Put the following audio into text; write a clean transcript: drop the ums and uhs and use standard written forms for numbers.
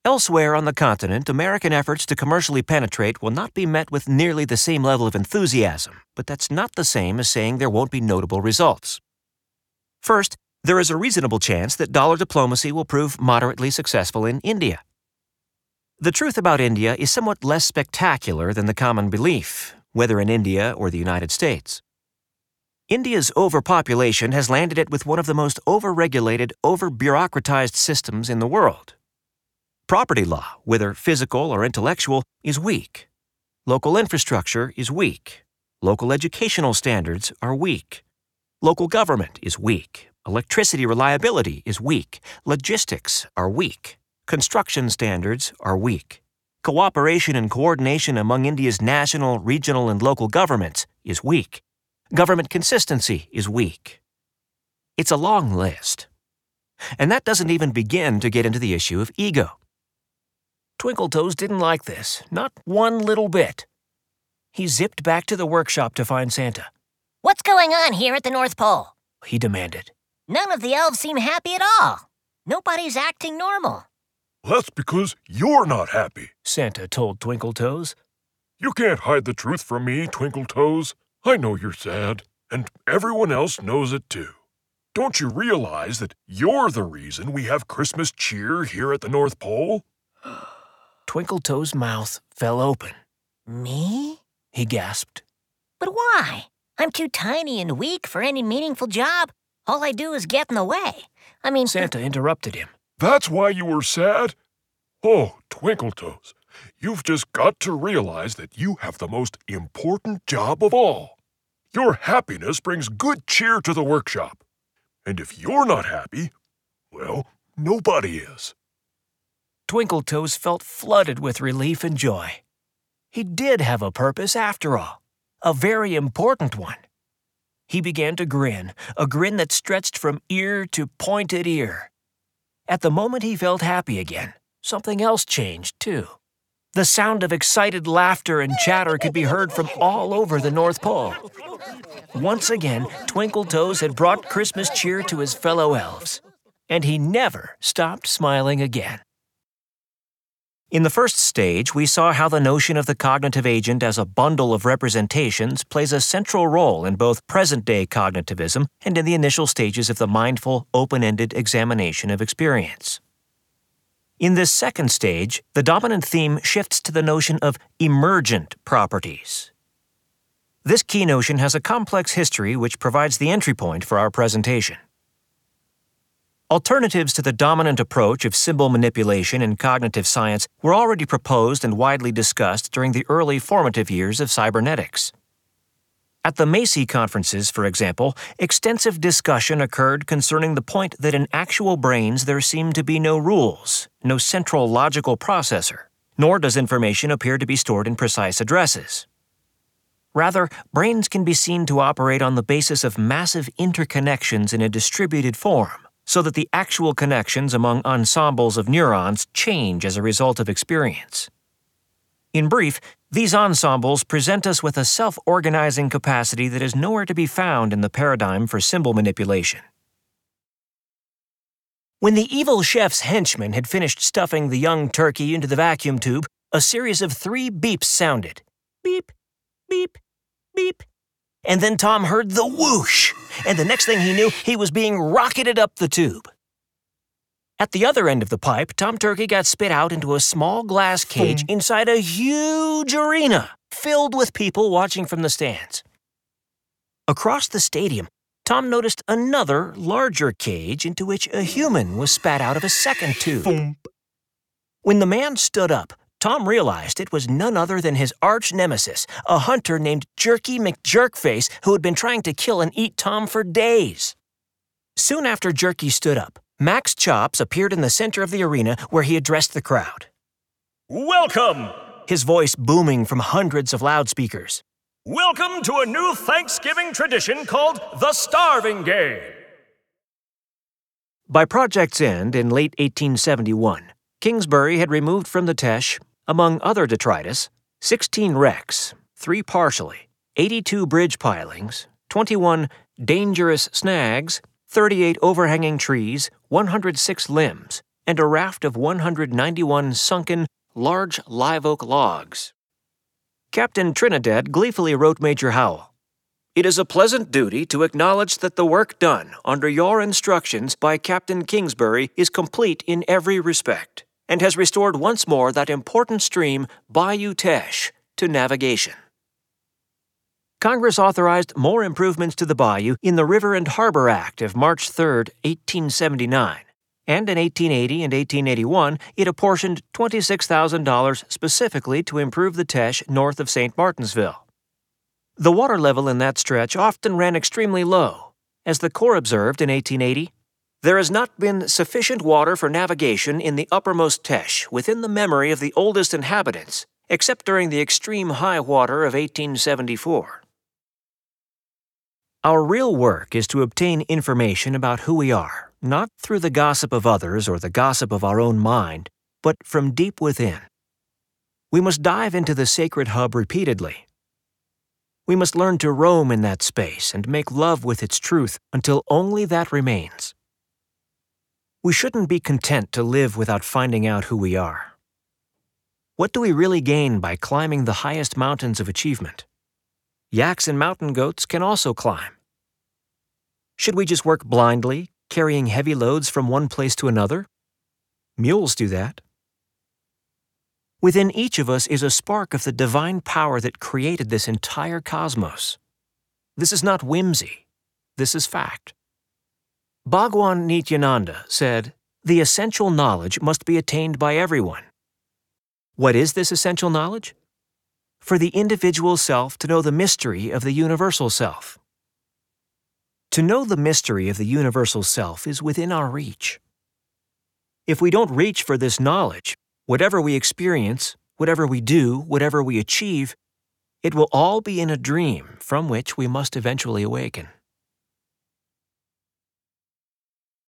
Elsewhere on the continent, American efforts to commercially penetrate will not be met with nearly the same level of enthusiasm, but that's not the same as saying there won't be notable results. First, there is a reasonable chance that dollar diplomacy will prove moderately successful in India. The truth about India is somewhat less spectacular than the common belief, whether in India or the United States. India's overpopulation has landed it with one of the most over-regulated, over-bureaucratized systems in the world. Property law, whether physical or intellectual, is weak. Local infrastructure is weak. Local educational standards are weak. Local government is weak. Electricity reliability is weak. Logistics are weak. Construction standards are weak. Cooperation and coordination among India's national, regional, and local governments is weak. Government consistency is weak. It's a long list. And that doesn't even begin to get into the issue of ego. Twinkletoes didn't like this, not one little bit. He zipped back to the workshop to find Santa. "What's going on here at the North Pole?" he demanded. "None of the elves seem happy at all. Nobody's acting normal." "That's because you're not happy," Santa told Twinkletoes. "You can't hide the truth from me, Twinkletoes. I know you're sad, and everyone else knows it too. Don't you realize that you're the reason we have Christmas cheer here at the North Pole?" Twinkletoes' mouth fell open. "Me?" he gasped. "But why? I'm too tiny and weak for any meaningful job. All I do is get in the way. I mean..." Santa interrupted him. "That's why you were sad? Oh, Twinkletoes, you've just got to realize that you have the most important job of all. Your happiness brings good cheer to the workshop. And if you're not happy, well, nobody is." Twinkletoes felt flooded with relief and joy. He did have a purpose after all, a very important one. He began to grin, a grin that stretched from ear to pointed ear. At the moment he felt happy again, something else changed too. The sound of excited laughter and chatter could be heard from all over the North Pole. Once again, Twinkletoes had brought Christmas cheer to his fellow elves, and he never stopped smiling again. In the first stage, we saw how the notion of the cognitive agent as a bundle of representations plays a central role in both present-day cognitivism and in the initial stages of the mindful, open-ended examination of experience. In this second stage, the dominant theme shifts to the notion of emergent properties. This key notion has a complex history which provides the entry point for our presentation. Alternatives to the dominant approach of symbol manipulation in cognitive science were already proposed and widely discussed during the early formative years of cybernetics. At the Macy conferences, for example, extensive discussion occurred concerning the point that in actual brains there seem to be no rules, no central logical processor, nor does information appear to be stored in precise addresses. Rather, brains can be seen to operate on the basis of massive interconnections in a distributed form, so that the actual connections among ensembles of neurons change as a result of experience. In brief, these ensembles present us with a self-organizing capacity that is nowhere to be found in the paradigm for symbol manipulation. When the evil chef's henchman had finished stuffing the young turkey into the vacuum tube, a series of 3 beeps sounded. Beep, beep, beep. And then Tom heard the whoosh, and the next thing he knew, he was being rocketed up the tube. At the other end of the pipe, Tom Turkey got spit out into a small glass cage inside a huge arena filled with people watching from the stands. Across the stadium, Tom noticed another, larger cage into which a human was spat out of a second tube. When the man stood up, Tom realized it was none other than his arch-nemesis, a hunter named Jerky McJerkface who had been trying to kill and eat Tom for days. Soon after Jerky stood up, Max Chops appeared in the center of the arena where he addressed the crowd. "Welcome!" his voice booming from hundreds of loudspeakers. "Welcome to a new Thanksgiving tradition called the Starving Game." By project's end in late 1871, Kingsbury had removed from the Teche, among other detritus, 16 wrecks, 3 partially, 82 bridge pilings, 21 dangerous snags, 38 overhanging trees, 106 limbs, and a raft of 191 sunken, large live oak logs. Captain Trinidad gleefully wrote Major Howell, "It is a pleasant duty to acknowledge that the work done under your instructions by Captain Kingsbury is complete in every respect, and has restored once more that important stream, Bayou Teche, to navigation." Congress authorized more improvements to the bayou in the River and Harbor Act of March 3, 1879, and in 1880 and 1881 it apportioned $26,000 specifically to improve the Teche north of St. Martinsville. The water level in that stretch often ran extremely low. As the Corps observed in 1880, "There has not been sufficient water for navigation in the uppermost Teche within the memory of the oldest inhabitants, except during the extreme high water of 1874. Our real work is to obtain information about who we are, not through the gossip of others or the gossip of our own mind, but from deep within. We must dive into the sacred hub repeatedly. We must learn to roam in that space and make love with its truth until only that remains. We shouldn't be content to live without finding out who we are. What do we really gain by climbing the highest mountains of achievement? Yaks and mountain goats can also climb. Should we just work blindly, carrying heavy loads from one place to another? Mules do that. Within each of us is a spark of the divine power that created this entire cosmos. This is not whimsy. This is fact. Bhagwan Nityananda said, "The essential knowledge must be attained by everyone." What is this essential knowledge? For the individual self to know the mystery of the universal self. To know the mystery of the universal self is within our reach. If we don't reach for this knowledge, whatever we experience, whatever we do, whatever we achieve, it will all be in a dream from which we must eventually awaken.